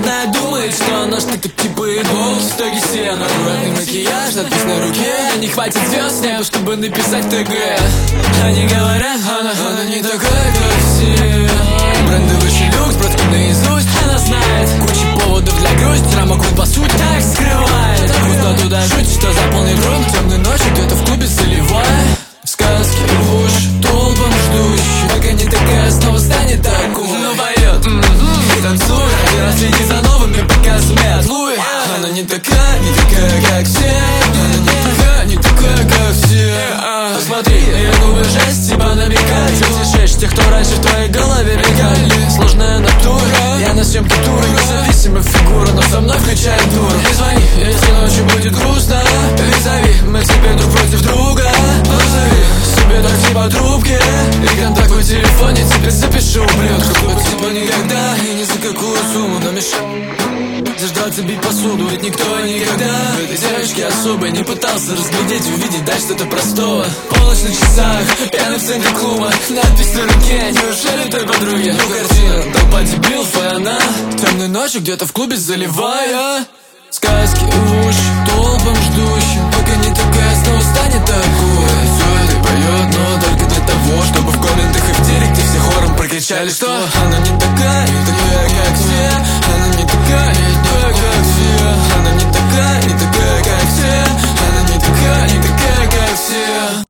знает, думает, что она штука типа игол. В итоге сена, аккуратный макияж, надпись на руке. Не хватит звезд с неба, чтобы написать в ТГ. Они говорят, она не такая, как все. Брендовый люкс, братка наизусть. Она знает кучу поводов для грусти. Рамокул по сути так скрывает. Вкусно туда жуть, что заполнит рум. Темной ночью где-то в клубе заливая сказки в уши толпам ждущих, пока не такая снова станет такой. Но поет и танцует, один раз следи за новыми показами от Луи. Она не такая, как все. Она не такая, как все. Посмотри, ее губы жесть, типа намекают. Эти 6 тех, кто раньше в твоей голове мигали. Сложная натура, я на съемке тура. Независимая фигура, но со мной включает дур. Не звони, если ночью будет грустно. Визави, мы тебе друг против друга. Позови себе такси по трубке. И контакт в телефоне тебе запишу, блин. Какой типа никогда и ни за какую сумму. Но мешай заждаться, бить посуду, ведь никто никогда в этой девочке особо не пытался разглядеть, увидеть, дать что-то простого. Полночь на часах, пьяный в центре клуба, надпись на руке, неужели той подруги? Ну картина, толпа дебилов, и она темной ночью где-то в клубе заливая сказки в уши толпам ждущим, пока не такая снова станет такой. Все это поет, но только для того, чтобы в комментах и в директе все хором прокричали, что она не такая, как все. Она не такая, как все. Она не такая, как все. Она не такая, как все.